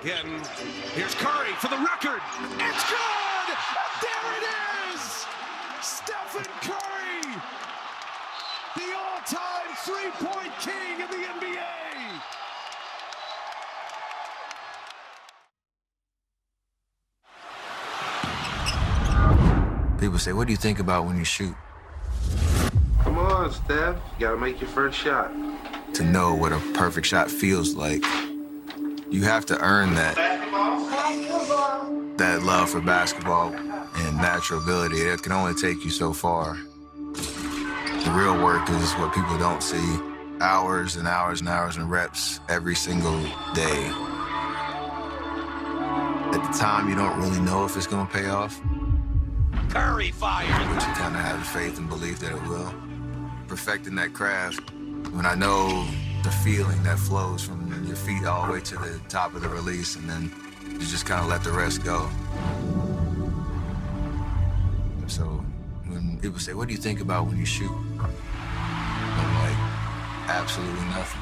And here's Curry for the record. It's good! There it is! Stephen Curry, the all-time three-point king of the NBA. People say, what do you think about when you shoot? Come on, Steph. You gotta make your first shot. To know what a perfect shot feels like, you have to earn that. That love for basketball and natural ability. It can only take you so far. The real work is what people don't see. Hours and hours and hours and reps every single day. At the time, you don't really know if it's gonna pay off. Curry fired. But you kind of have faith and belief that it will. Perfecting that craft, when I know the feeling that flows from your feet all the way to the top of the release, and then you just kind of let the rest go. So when people say, what do you think about when you shoot? I'm like, absolutely nothing.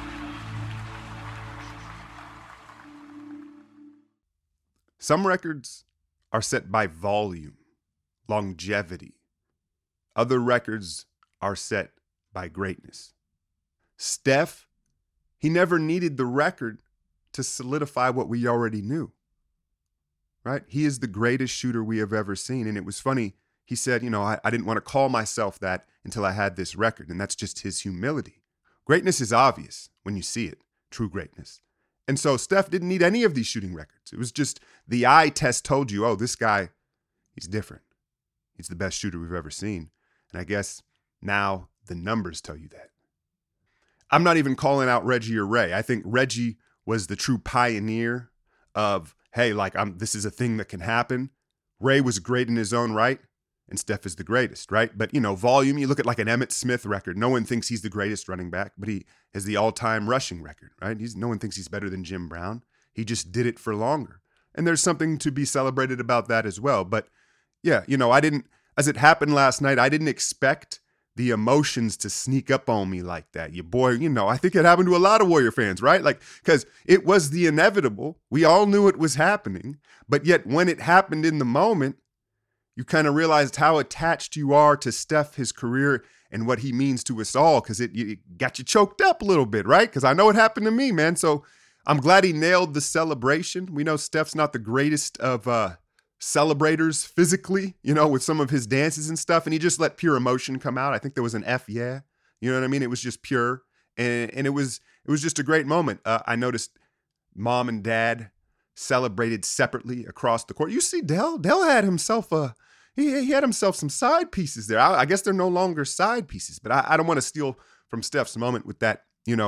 Some records are set by volume, longevity. Other records are set by greatness. Steph, he never needed the record to solidify what we already knew, right? He is the greatest shooter we have ever seen. And it was funny, he said, I didn't want to call myself that until I had this record. And that's just his humility. Greatness is obvious when you see it, true greatness. And so Steph didn't need any of these shooting records. It was just the eye test told you, oh, this guy, he's different. He's the best shooter we've ever seen. And I guess now the numbers tell you that. I'm not even calling out Reggie or Ray. I think Reggie was the true pioneer of, hey, this is a thing that can happen. Ray was great in his own right, and Steph is the greatest, right? But, volume, you look at like an Emmitt Smith record. No one thinks he's the greatest running back, but he has the all-time rushing record, right? No one thinks he's better than Jim Brown. He just did it for longer. And there's something to be celebrated about that as well. But yeah, as it happened last night, I didn't expect the emotions to sneak up on me like that. Your boy, I think it happened to a lot of Warrior fans, right? Because it was the inevitable. We all knew it was happening. But yet when it happened in the moment, you kind of realized how attached you are to Steph, his career, and what he means to us all, because it got you choked up a little bit, right? Because I know it happened to me, man. So I'm glad he nailed the celebration. We know Steph's not the greatest of celebrators physically, with some of his dances and stuff, and he just let pure emotion come out. I think there was an F, yeah. You know what I mean? It was just pure, and it was just a great moment. I noticed mom and dad celebrated separately across the court. You see, Dell had himself he had himself some side pieces there. I guess they're no longer side pieces, but I don't want to steal from Steph's moment with that,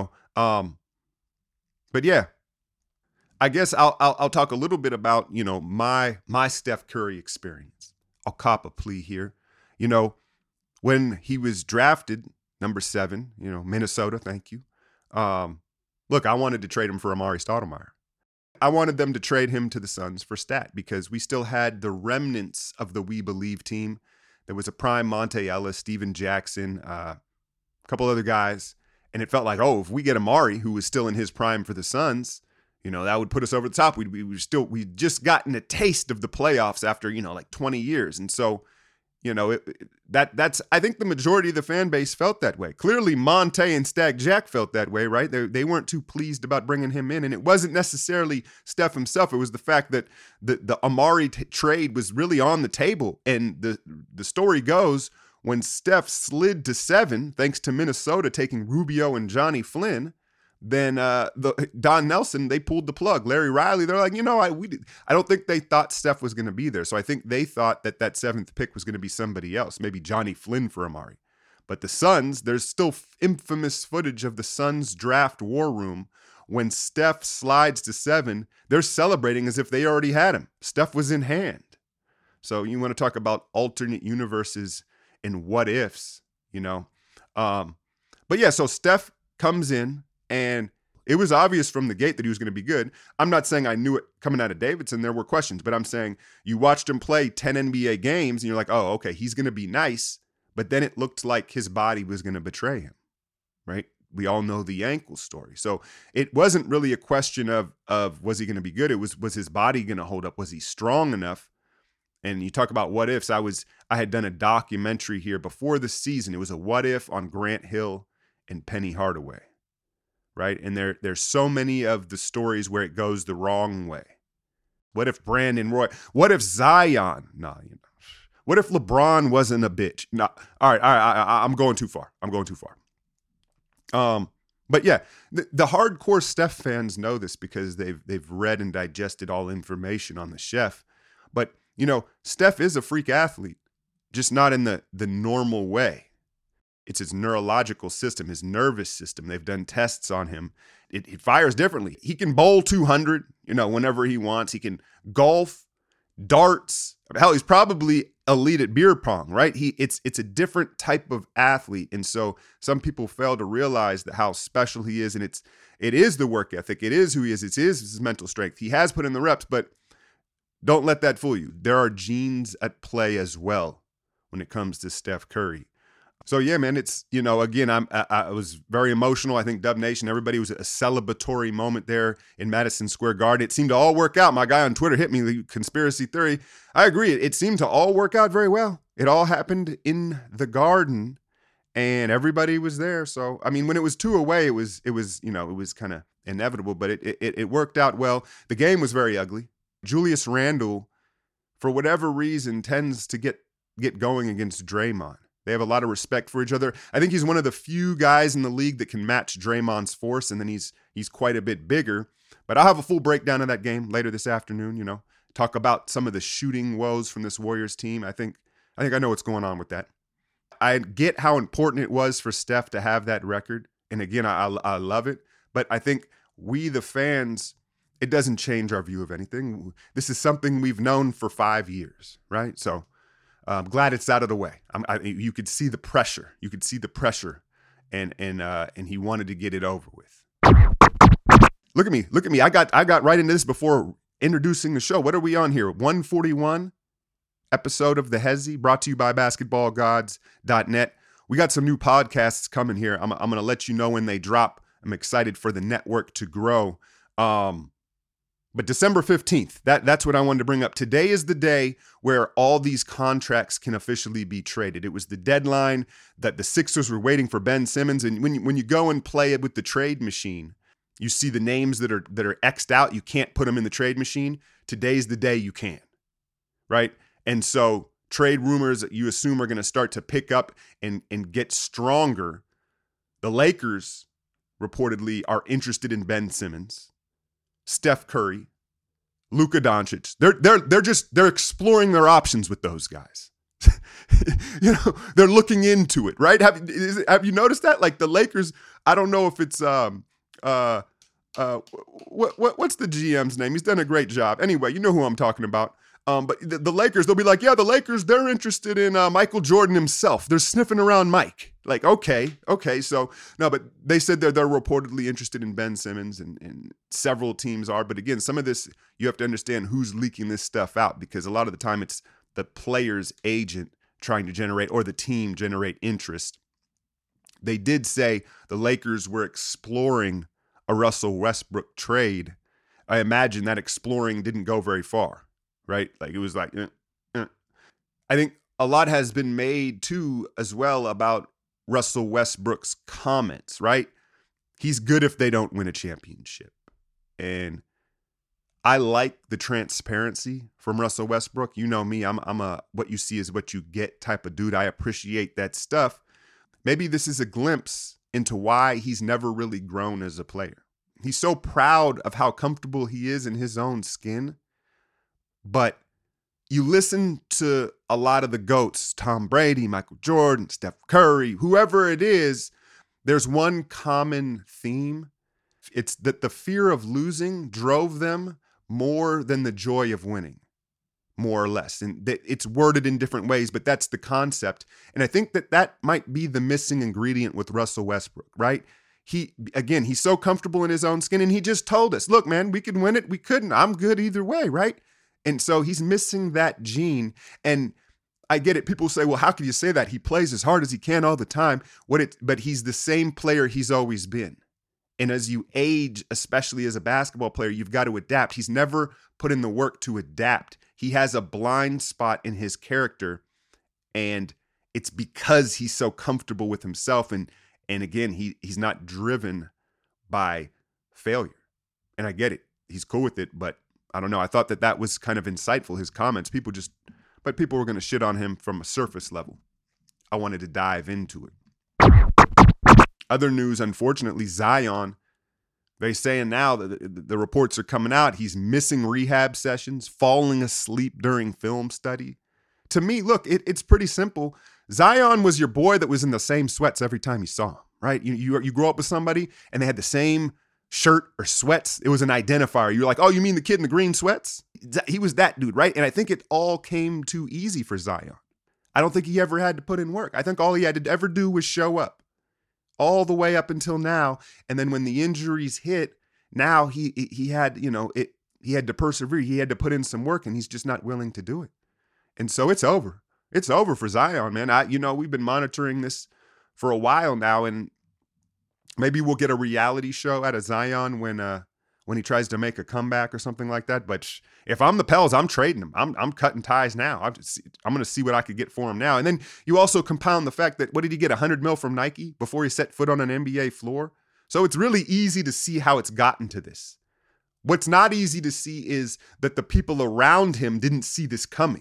But yeah, I guess I'll talk a little bit about, my Steph Curry experience. I'll cop a plea here. When he was drafted, number 7, Minnesota, thank you. Look, I wanted to trade him for Amari Stoudemire. I wanted them to trade him to the Suns for Stat because we still had the remnants of the We Believe team. There was a prime Monte Ellis, Steven Jackson, a couple other guys. And it felt like, if we get Amari, who was still in his prime for the Suns, that would put us over the top. We'd just gotten a taste of the playoffs after, 20 years. And so, that's I think the majority of the fan base felt that way. Clearly, Monte and Stag Jack felt that way, right? They weren't too pleased about bringing him in. And it wasn't necessarily Steph himself. It was the fact that the Amari trade was really on the table. And the story goes, when Steph slid to 7, thanks to Minnesota taking Rubio and Johnny Flynn, then Don Nelson, they pulled the plug. Larry Riley, they're like, I don't think they thought Steph was going to be there. So I think they thought that 7th pick was going to be somebody else, maybe Johnny Flynn for Amari. But the Suns, there's still infamous footage of the Suns draft war room. When Steph slides to 7, they're celebrating as if they already had him. Steph was in hand. So you want to talk about alternate universes and what ifs, But yeah, so Steph comes in, and it was obvious from the gate that he was going to be good. I'm not saying I knew it coming out of Davidson. There were questions, but I'm saying you watched him play 10 NBA games, and you're like, oh, okay, he's going to be nice. But then it looked like his body was going to betray him, right? we all know the ankle story. So it wasn't really a question of was he going to be good? It was his body going to hold up? Was he strong enough? And you talk about what ifs. I had done a documentary here before the season. It was a what if on Grant Hill and Penny Hardaway, right? And there's so many of the stories where it goes the wrong way. What if Brandon Roy? What if Zion? What if LeBron wasn't a bitch? No. All right. I'm going too far. But yeah, the hardcore Steph fans know this because they've read and digested all information on the chef. But Steph is a freak athlete, just not in the normal way. It's his neurological system, his nervous system. They've done tests on him. It fires differently. He can bowl 200, whenever he wants. He can golf, darts. Hell, he's probably elite at beer pong, right? It's a different type of athlete. And so some people fail to realize how special he is. And it is the work ethic. It is who he is. It is his mental strength. He has put in the reps, but don't let that fool you. There are genes at play as well when it comes to Steph Curry. So yeah, man, it's, again, I was very emotional. I think Dub Nation, everybody was a celebratory moment there in Madison Square Garden. It seemed to all work out. My guy on Twitter hit me the conspiracy theory. I agree. It seemed to all work out very well. It all happened in the Garden and everybody was there. So, I mean, when it was 2 away, it was kind of inevitable, but it worked out well. The game was very ugly. Julius Randle, for whatever reason, tends to get going against Draymond. They have a lot of respect for each other. I think he's one of the few guys in the league that can match Draymond's force, and then he's quite a bit bigger. But I'll have a full breakdown of that game later this afternoon, talk about some of the shooting woes from this Warriors team. I think I know what's going on with that. I get how important it was for Steph to have that record. And again, I love it. But I think we, the fans, it doesn't change our view of anything. This is something we've known for 5 years, right? So I'm glad it's out of the way. You could see the pressure. And he wanted to get it over with. Look at me. I got right into this before introducing the show. What are we on here? 141 episode of The Hezzy, brought to you by basketballgods.net. We got some new podcasts coming here. I'm going to let you know when they drop. I'm excited for the network to grow. But December 15th, that's what I wanted to bring up. Today is the day where all these contracts can officially be traded. It was the deadline that the Sixers were waiting for Ben Simmons. And when you go and play it with the trade machine, you see the names that are X'd out. You can't put them in the trade machine. Today's the day you can, right? And so trade rumors that you assume are going to start to pick up and get stronger. The Lakers reportedly are interested in Ben Simmons, Steph Curry, Luka Doncic. They're exploring their options with those guys. They're looking into it, right? Have you noticed that? Like the Lakers, I don't know if it's what's the GM's name? He's done a great job. Anyway, you know who I'm talking about. But the Lakers, they'll be like, yeah, the Lakers, they're interested in Michael Jordan himself. They're sniffing around Mike. Like, okay. So, no, but they said they're reportedly interested in Ben Simmons, and several teams are. But again, some of this, you have to understand who's leaking this stuff out, because a lot of the time it's the player's agent trying to generate, or the team generate interest. They did say the Lakers were exploring a Russell Westbrook trade. I imagine that exploring didn't go very far. Right? Like it was like, I think a lot has been made too as well about Russell Westbrook's comments, right? He's good if they don't win a championship. And I like the transparency from Russell Westbrook. You know me, I'm a what you see is what you get type of dude. I appreciate that stuff. Maybe this is a glimpse into why he's never really grown as a player. He's so proud of how comfortable he is in his own skin. But you listen to a lot of the GOATs, Tom Brady, Michael Jordan, Steph Curry, whoever it is, there's one common theme. It's that the fear of losing drove them more than the joy of winning, more or less. And it's worded in different ways, but that's the concept. And I think that might be the missing ingredient with Russell Westbrook, right? He's so comfortable in his own skin, and he just told us, look, man, we could win it. We couldn't. I'm good either way, right? And so he's missing that gene. And I get it. People say, well, how can you say that? He plays as hard as he can all the time. But he's the same player he's always been. And as you age, especially as a basketball player, you've got to adapt. He's never put in the work to adapt. He has a blind spot in his character, and it's because he's so comfortable with himself. And again, he's not driven by failure. And I get it. He's cool with it, but I don't know. I thought that was kind of insightful, his comments. People were going to shit on him from a surface level. I wanted to dive into it. Other news, unfortunately, Zion, they're saying now that the reports are coming out. He's missing rehab sessions, falling asleep during film study. To me, look, it's pretty simple. Zion was your boy that was in the same sweats every time you saw him, right? You grow up with somebody and they had the same shirt or sweats. It was an identifier. You're like, oh, you mean the kid in the green sweats? He was that dude, right? And I think it all came too easy for Zion. I don't think he ever had to put in work. I think all he had to ever do was show up all the way up until now. And then when the injuries hit, now he had, he had to persevere. He had to put in some work, and he's just not willing to do it. And so it's over. It's over for Zion, man. We've been monitoring this for a while now, and maybe we'll get a reality show out of Zion when he tries to make a comeback or something like that. But if I'm the Pels, I'm trading him. I'm cutting ties now. I'm going to see what I could get for him now. And then you also compound the fact that, what did he get, $100 million from Nike before he set foot on an NBA floor? So it's really easy to see how it's gotten to this. What's not easy to see is that the people around him didn't see this coming.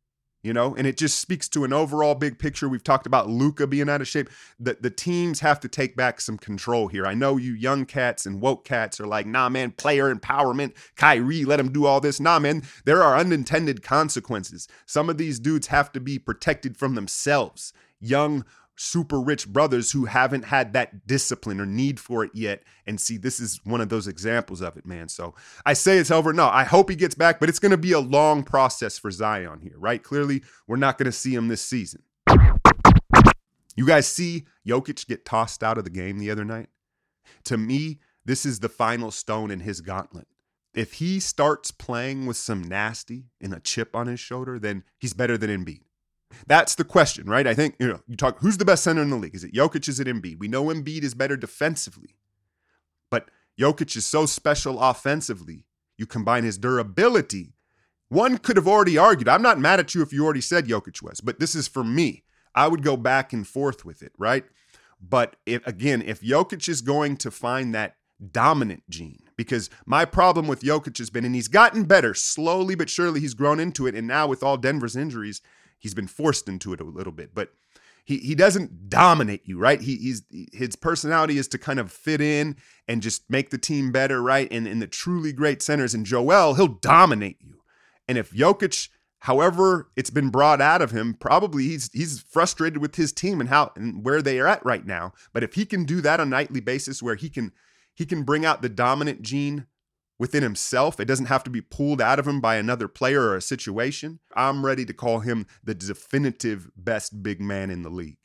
And it just speaks to an overall big picture. We've talked about Luka being out of shape. The teams have to take back some control here. I know you young cats and woke cats are like, nah, man, player empowerment, Kyrie, let him do all this. Nah, man, there are unintended consequences. Some of these dudes have to be protected from themselves. Young, super rich brothers who haven't had that discipline or need for it yet. And see, this is one of those examples of it, man. So I say it's over. No, I hope he gets back, but it's going to be a long process for Zion here, right? Clearly, we're not going to see him this season. You guys see Jokic get tossed out of the game the other night? To me, this is the final stone in his gauntlet. If he starts playing with some nasty and a chip on his shoulder, then he's better than Embiid. That's the question, right? I think, you talk, who's the best center in the league? Is it Jokic? Is it Embiid? We know Embiid is better defensively, but Jokic is so special offensively. You combine his durability. One could have already argued. I'm not mad at you if you already said Jokic was, but this is for me. I would go back and forth with it, right? But if Jokic is going to find that dominant gene, because my problem with Jokic has been, and he's gotten better slowly but surely, he's grown into it, and now with all Denver's injuries, he's been forced into it a little bit, but he doesn't dominate you, right? His personality is to kind of fit in and just make the team better, right? And in the truly great centers, and Joel, he'll dominate you. And if Jokic, however it's been brought out of him, probably he's frustrated with his team and where they are at right now. But if he can do that on a nightly basis, where he can bring out the dominant gene within himself, it doesn't have to be pulled out of him by another player or a situation, I'm ready to call him the definitive best big man in the league.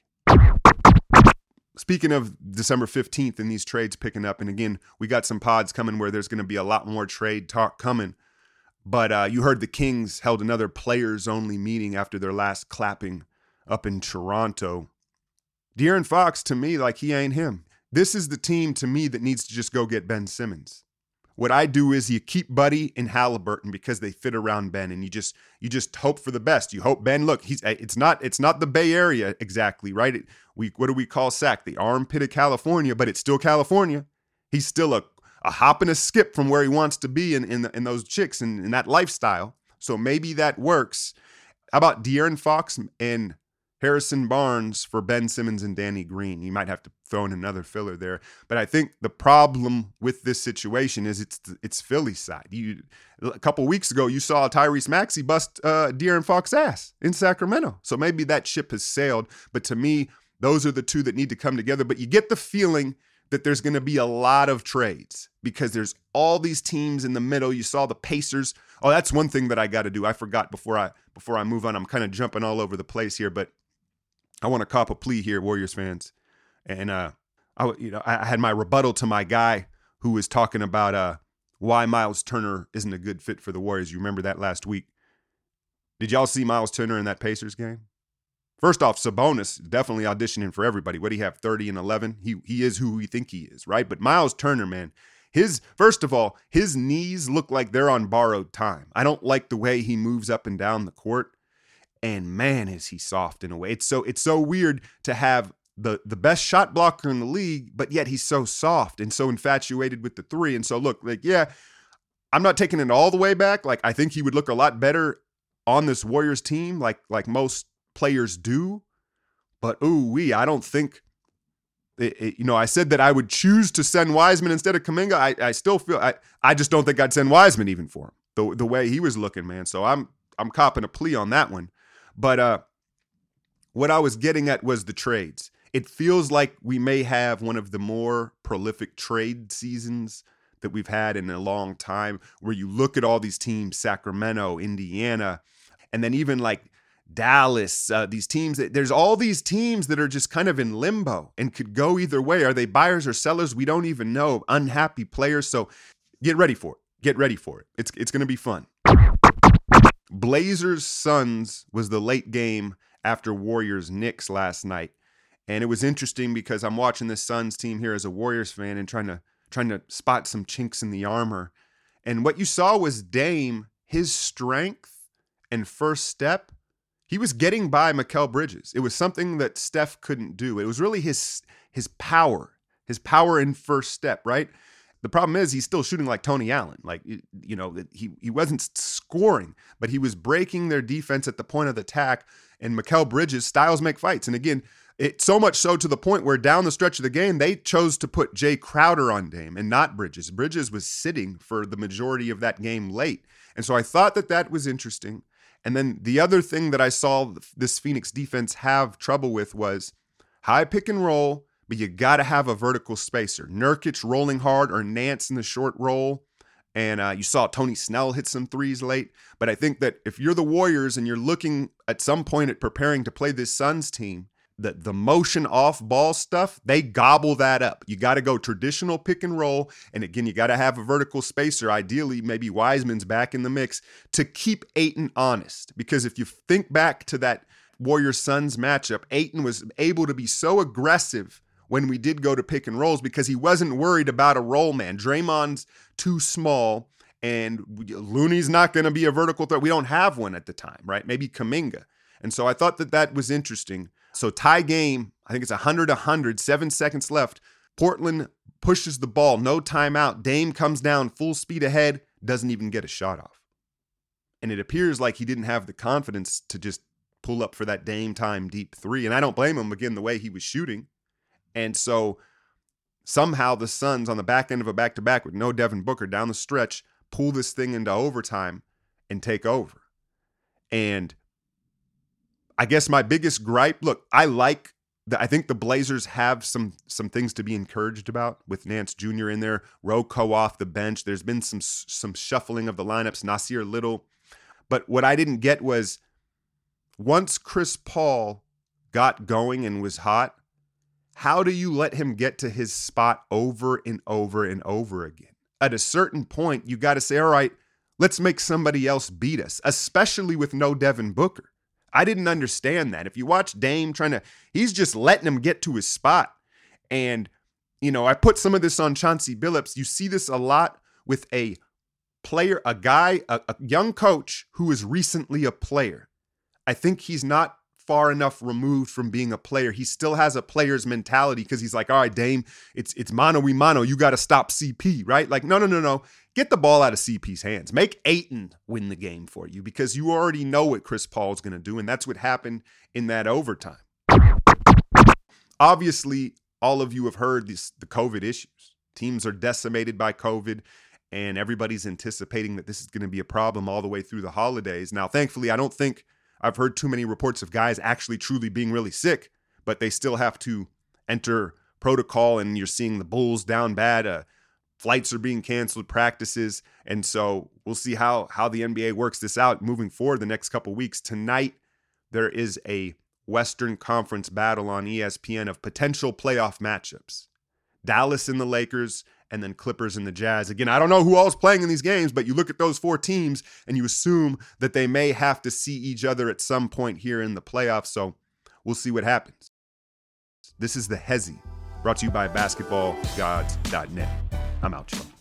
Speaking of December 15th and these trades picking up, and again, we got some pods coming where there's going to be a lot more trade talk coming, but you heard the Kings held another players-only meeting after their last clapping up in Toronto. De'Aaron Fox, to me, like, he ain't him. This is the team, to me, that needs to just go get Ben Simmons. What I do is you keep Buddy and Halliburton because they fit around Ben, and you just hope for the best. You hope Ben, look, it's not the Bay Area exactly, right? What do we call Sac? The armpit of California, but it's still California. He's still a hop and a skip from where he wants to be in those chicks and in that lifestyle. So maybe that works. How about De'Aaron Fox and Harrison Barnes for Ben Simmons and Danny Green? You might have to throw in another filler there. But I think the problem with this situation is it's Philly's side. A couple weeks ago, you saw Tyrese Maxey bust De'Aaron Fox's ass in Sacramento. So maybe that ship has sailed. But to me, those are the two that need to come together. But you get the feeling that there's going to be a lot of trades because there's all these teams in the middle. You saw the Pacers. Oh, that's one thing that I got to do. I forgot before I move on. I'm kind of jumping all over the place here, but I want to cop a plea here, Warriors fans. And I had my rebuttal to my guy who was talking about why Miles Turner isn't a good fit for the Warriors. You remember that last week? Did y'all see Miles Turner in that Pacers game? First off, Sabonis definitely auditioning for everybody. What do you have, 30 and 11? He is who we think he is, right? But Miles Turner, man, first of all, his knees look like they're on borrowed time. I don't like the way he moves up and down the court. And man, is he soft in a way. It's so weird to have the best shot blocker in the league, but yet he's so soft and so infatuated with the three. And so look, like, yeah, I'm not taking it all the way back. Like, I think he would look a lot better on this Warriors team, like most players do. But I don't think I said that I would choose to send Wiseman instead of Kuminga. I still feel I just don't think I'd send Wiseman even for him. The way he was looking, man. So I'm copping a plea on that one. But what I was getting at was the trades. It feels like we may have one of the more prolific trade seasons that we've had in a long time, where you look at all these teams, Sacramento, Indiana, and then even like Dallas, these teams, there's all these teams that are just kind of in limbo and could go either way. Are they buyers or sellers? We don't even know. Unhappy players. So get ready for it. It's going to be fun. Blazers Suns was the late game after Warriors Knicks last night. And it was interesting because I'm watching this Suns team here as a Warriors fan and trying to spot some chinks in the armor. And what you saw was Dame, his strength and first step, he was getting by Mikal Bridges. It was something that Steph couldn't do. It was really his power in first step, right? The problem is he's still shooting like Tony Allen. Like, he wasn't scoring, but he was breaking their defense at the point of the attack. And Mikal Bridges, styles make fights. And again, it's so much so to the point where down the stretch of the game, they chose to put Jay Crowder on Dame and not Bridges. Bridges was sitting for the majority of that game late. And so I thought that was interesting. And then the other thing that I saw this Phoenix defense have trouble with was high pick and roll, but you got to have a vertical spacer. Nurkic rolling hard or Nance in the short roll. And you saw Tony Snell hit some threes late. But I think that if you're the Warriors and you're looking at some point at preparing to play this Suns team, the motion off ball stuff, they gobble that up. You got to go traditional pick and roll. And again, you got to have a vertical spacer. Ideally, maybe Wiseman's back in the mix to keep Ayton honest. Because if you think back to that Warriors-Suns matchup, Ayton was able to be so aggressive when we did go to pick and rolls because he wasn't worried about a roll man. Draymond's too small and Looney's not going to be a vertical threat. We don't have one at the time, right? Maybe Kuminga. And so I thought that was interesting. So tie game, I think it's 100-100, 7 seconds left. Portland pushes the ball, no timeout. Dame comes down full speed ahead, doesn't even get a shot off. And it appears like he didn't have the confidence to just pull up for that Dame time deep three. And I don't blame him, again, the way he was shooting. And so somehow the Suns on the back end of a back-to-back with no Devin Booker down the stretch pull this thing into overtime and take over. And I guess my biggest gripe, look, I think the Blazers have some things to be encouraged about with Nance Jr. in there, Rocco off the bench. There's been some shuffling of the lineups, Nasir Little. But what I didn't get was once Chris Paul got going and was hot, how do you let him get to his spot over and over and over again? At a certain point, you got to say, all right, let's make somebody else beat us, especially with no Devin Booker. I didn't understand that. If you watch Dame he's just letting him get to his spot. And, I put some of this on Chauncey Billups. You see this a lot with a player, a guy, a young coach who is recently a player. I think he's not far enough removed from being a player. He still has a player's mentality because he's like, all right, Dame, it's mano y mano. You got to stop CP, right? Like, no. Get the ball out of CP's hands. Make Ayton win the game for you because you already know what Chris Paul's going to do, and that's what happened in that overtime. Obviously, all of you have heard the COVID issues. Teams are decimated by COVID, and everybody's anticipating that this is going to be a problem all the way through the holidays. Now, thankfully, I don't think I've heard too many reports of guys actually truly being really sick, but they still have to enter protocol, and you're seeing the Bulls down bad. Flights are being canceled, practices. And so we'll see how the NBA works this out moving forward the next couple weeks. Tonight, there is a Western Conference battle on ESPN of potential playoff matchups. Dallas and the Lakers, and then Clippers and the Jazz. Again, I don't know who all is playing in these games, but you look at those four teams and you assume that they may have to see each other at some point here in the playoffs. So We'll see what happens. This is the Hezi, brought to you by basketballgods.net. I'm out, y'all.